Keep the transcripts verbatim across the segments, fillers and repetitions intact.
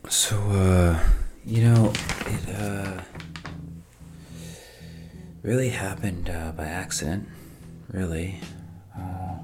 So, uh, you know, it, uh, really happened, uh, by accident, really. Uh,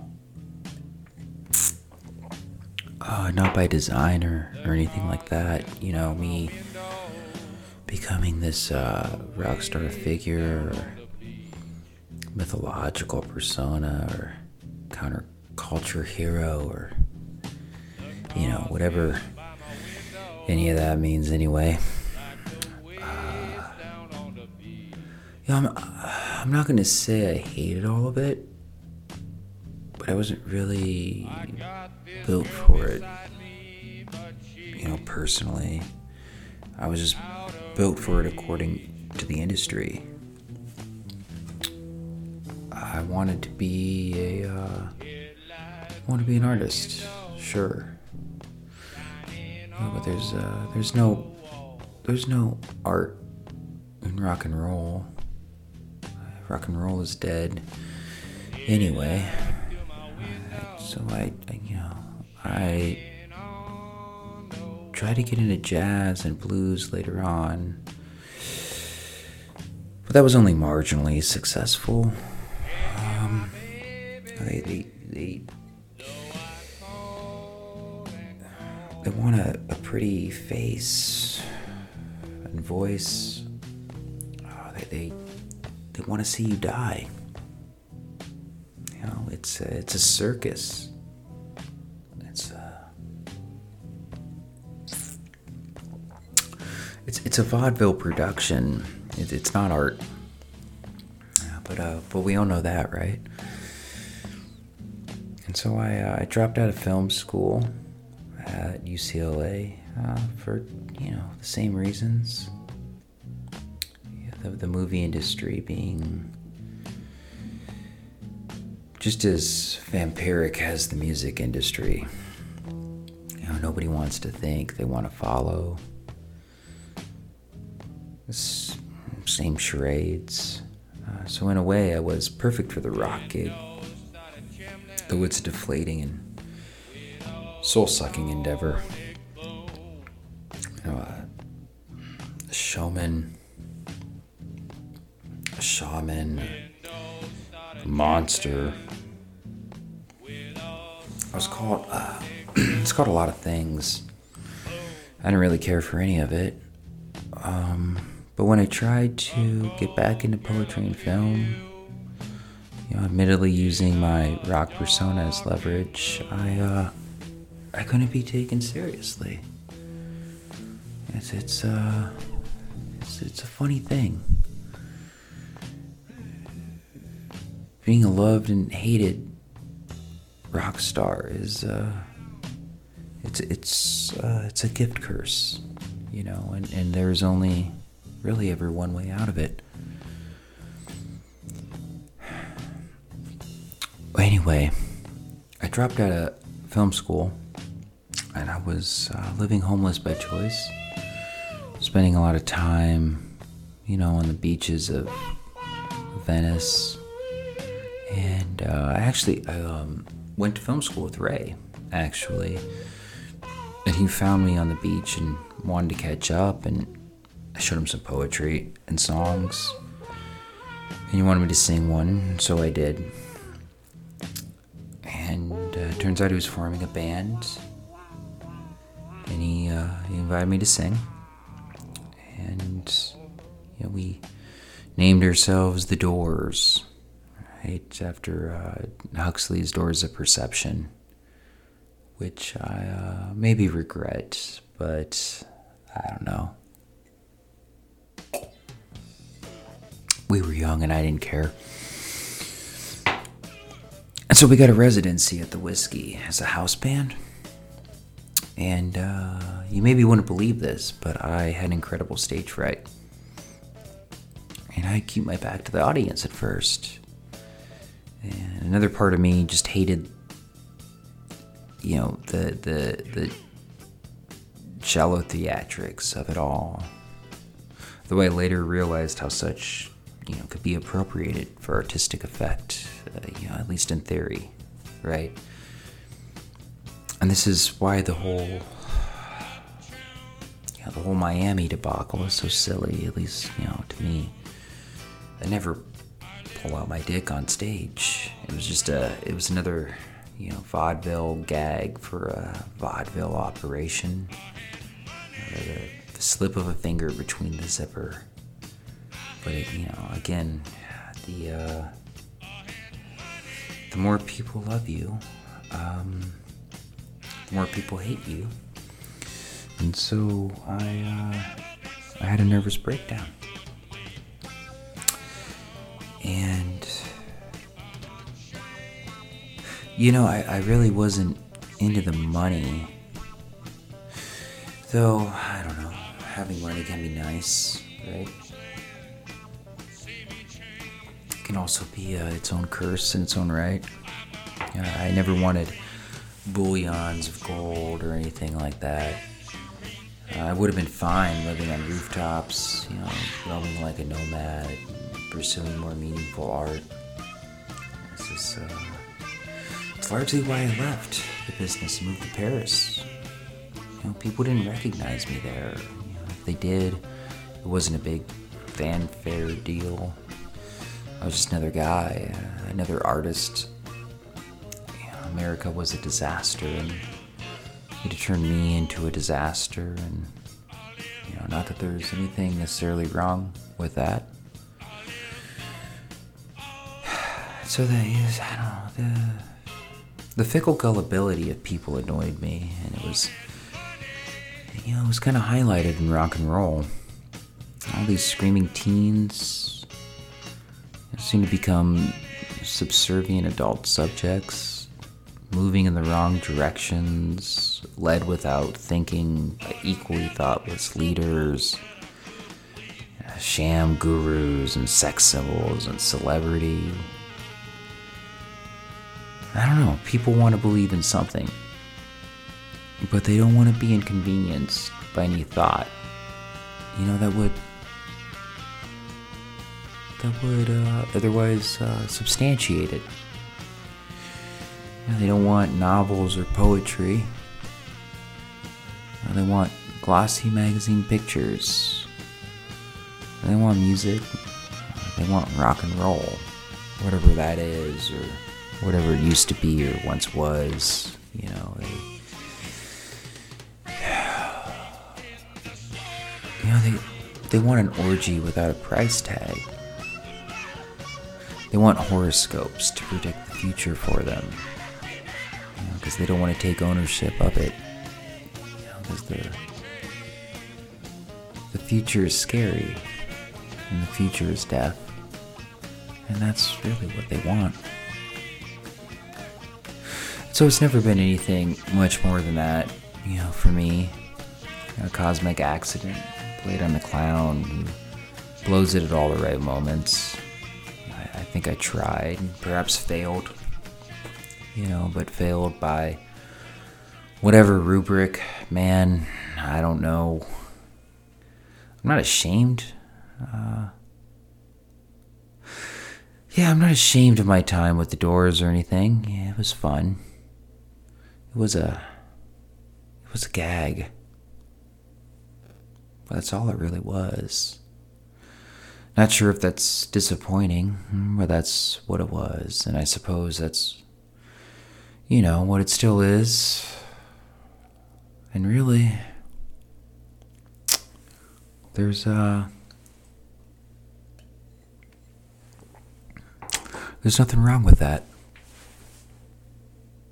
uh, not by design or, or anything like that. You know, me becoming this, uh, rock star figure or mythological persona or counterculture hero or, you know, whatever any of that means anyway. Uh, yeah, I'm, I'm not gonna say I hated all of it, but I wasn't really built for it, you know, personally. I was just built for it according to the industry. I wanted to be a, uh, I wanted to be an artist, sure. No, but there's uh, there's no there's no art in rock and roll. Rock and roll is dead. Anyway, so I, I you know I tried to get into jazz and blues later on, but that was only marginally successful. Um, they they they. They want a, a pretty face and voice. Oh, they they, they want to see you die. You know, it's a, it's a circus. It's a it's it's a vaudeville production. It, it's not art. Yeah, but uh, but we all know that, right? And so I uh, I dropped out of film school at U C L A uh, for, you know, the same reasons. Yeah, the, the movie industry being just as vampiric as the music industry. You know, nobody wants to think, they want to follow. This same charades. Uh, so in a way, I was perfect for the rock gig, though it's deflating and soul-sucking endeavor. You know, uh, a showman, a shaman, a monster. I was called, uh, it's called a lot of things. I didn't really care for any of it. Um, but when I tried to get back into poetry and film, you know, admittedly using my rock persona as leverage, I, uh, I couldn't be taken seriously. It's it's uh it's, it's a funny thing. Being a loved and hated rock star is uh it's it's uh, it's a gift curse, you know, and, and there's only really ever one way out of it. Anyway, I dropped out of film school. And I was uh, living homeless by choice, spending a lot of time, you know, on the beaches of Venice. And uh, I actually I, um, went to film school with Ray, actually. And he found me on the beach and wanted to catch up. And I showed him some poetry and songs. And he wanted me to sing one, so I did. And uh, it turns out he was forming a band. And he, uh, he invited me to sing. And, you know, we named ourselves The Doors, right? After uh, Huxley's Doors of Perception, which I uh, maybe regret, but I don't know. We were young and I didn't care. And so we got a residency at the Whiskey as a house band. And uh, you maybe wouldn't believe this, but I had incredible stage fright. And I'd keep my back to the audience at first. And another part of me just hated, you know, the the the shallow theatrics of it all. Though I later realized how such, you know, could be appropriated for artistic effect, uh, you know, at least in theory, right? And this is why the whole the whole Miami debacle was so silly, at least, you know, to me. I never pull out my dick on stage. It was just a, it was another, you know, vaudeville gag for a vaudeville operation. Uh, the, the slip of a finger between the zipper. But, it, you know, again, the, uh, the more people love you, um, the more people hate you. And so I, uh, I had a nervous breakdown. And, you know, I, I really wasn't into the money. Though, I don't know, having money can be nice, right? It can also be uh, its own curse in its own right. Uh, I never wanted bullions of gold or anything like that. Uh, I would have been fine living on rooftops, you know, roaming like a nomad, pursuing more meaningful art. This is, uh, it's largely why I left the business and moved to Paris. You know, people didn't recognize me there. You know, if they did, it wasn't a big fanfare deal. I was just another guy, uh, another artist. You know, America was a disaster, and it turned me into a disaster. And you know, not that there's anything necessarily wrong with that. So that is, I don't know, the the fickle gullibility of people annoyed me, and it was, you know, it was kind of highlighted in rock and roll. All these screaming teens seem to become subservient adult subjects, moving in the wrong directions, led without thinking by equally thoughtless leaders, sham gurus and sex symbols and celebrity. I don't know, people want to believe in something, but they don't want to be inconvenienced by any thought, you know, that would that would uh, otherwise uh, substantiate it. You know, they don't want novels or poetry. You know, they want glossy magazine pictures. They want music. They want rock and roll, whatever that is, or whatever it used to be or once was. You know, they, you know, they they want an orgy without a price tag. They want horoscopes to predict the future for them, you know, because they don't want to take ownership of it. You know, because the the future is scary, and the future is death, and that's really what they want. So it's never been anything much more than that, you know, for me. A cosmic accident played on the clown who blows it at all the right moments. I, I think I tried, and perhaps failed, you know, but failed by whatever rubric. Man, I don't know. I'm not ashamed. Uh, yeah, I'm not ashamed of my time with the Doors or anything. Yeah, it was fun. It was a, it was a gag. But that's all it really was. Not sure if that's disappointing, but that's what it was. And I suppose that's, you know, what it still is. And really, there's, uh, there's nothing wrong with that.